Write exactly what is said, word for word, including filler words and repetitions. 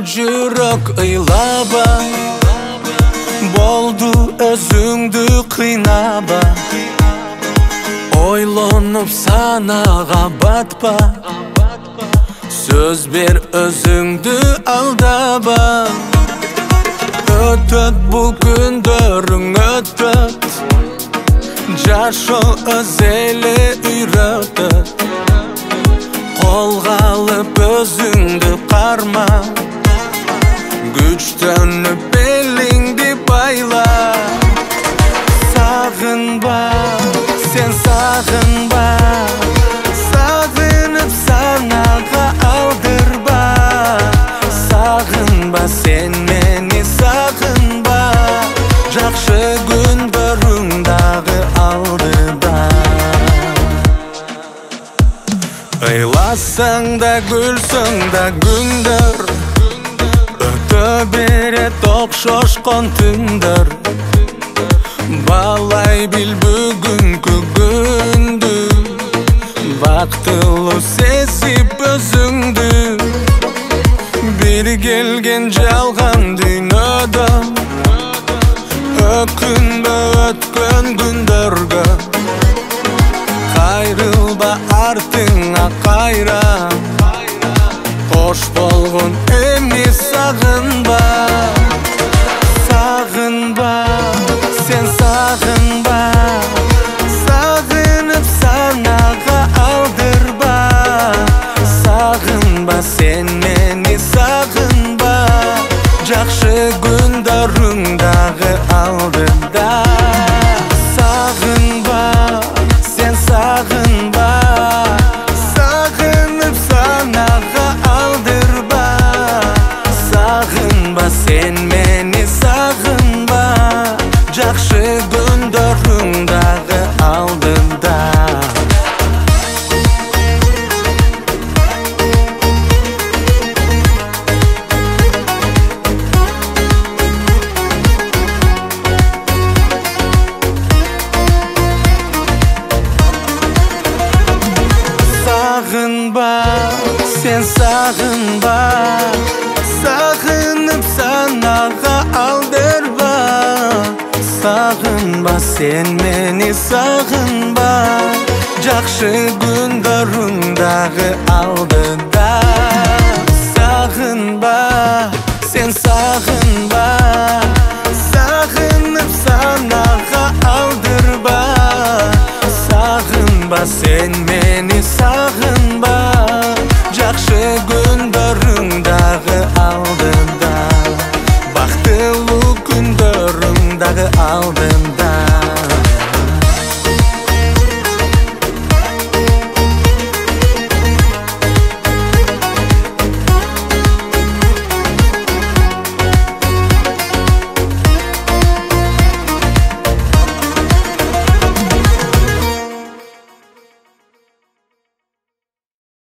жүрөк ыйлаба, болду өзүңдү кыйнаба. Ойлонуп санага батпа, сөз бер өзүңдү алдаба. Өтөт бул күндөрүң өтөт, жашоо өз эле үйрөтөт. Колго алып өзүңдү карма, күчтөнүп белиңди байла. Сагынба, сен сагынба, сагынып санага алдырба. Сагынба, сен мени сагынба, жакшы күндөрүң дагы алдыда. Ыйласаң да күлсөң да күндөр, өтө берет окшошкон түндөр. Баалай бил бүгүнкү күндү, бактылуу сезип өзүңдү. Бир келген жалган дүйнөдө, өкүнбө өткөн күндөргө. Кайрылба артыңа кайра, кош болгон эми сагынба. Сагынба, сен сагынба, сагынып санага алдырба. Сагынба, сен мени сагынба, жакшы күндөрүң дагы алдыда. Сагынба, сен сагынба, сагынып санага алдырба. Сагынба, сен мени сагынба, жакшы күндөрүң дагы алдыда. Сагынба, сен сагынба, сагынып санага алдырба. Сагынба, сен мени сагынба, жакшы күндөрүң дагы алдыда. Сагынба, сен сагынба, сагынып санага алдырба. Сагынба, сен мени сагынба, жакшы күндөрүң дагы алдыда.